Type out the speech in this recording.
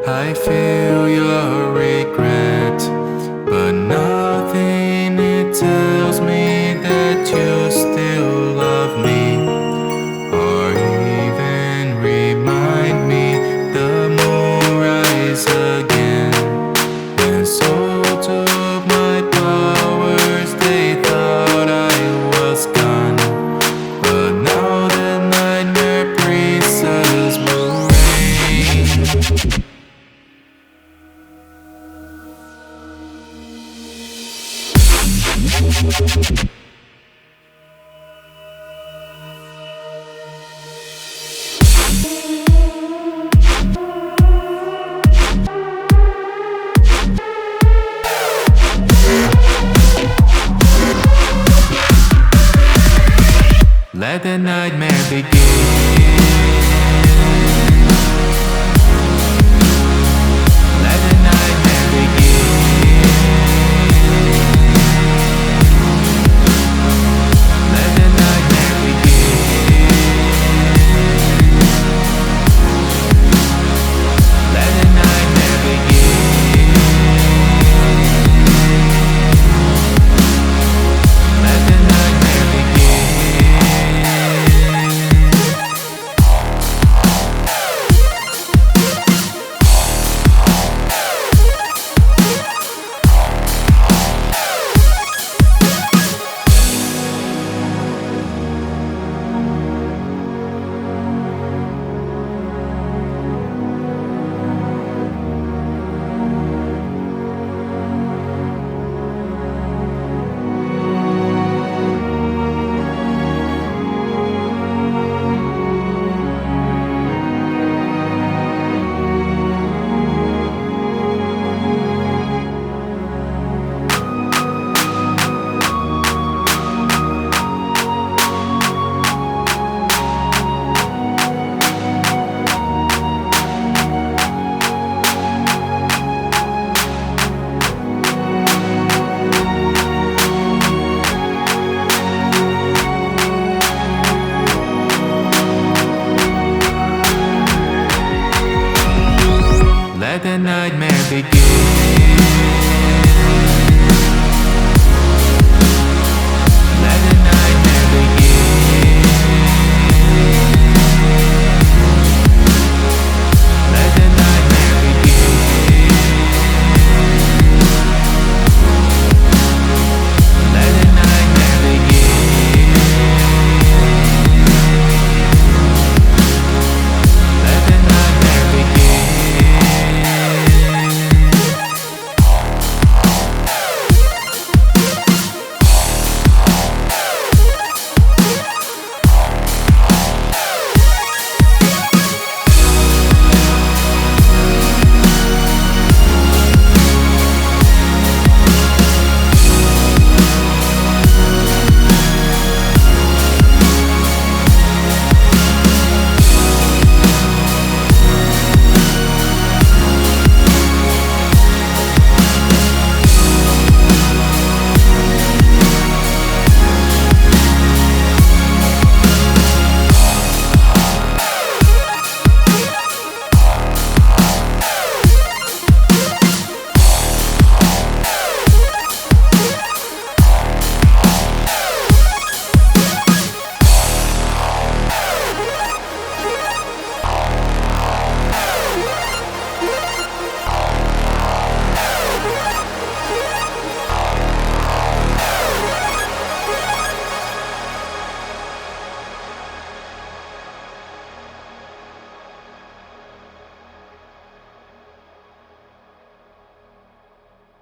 I feel your regret, but nothing it tells me that you still love me, or even remind me the moon rise again. And so took my powers, they thought I was gone, but now the nightmare princess will reign. Let the nightmare begin. Let the nightmare begin. Let the nightmare begin. Let the nightmare begin. Let the nightmare begin. Let the nightmare begin.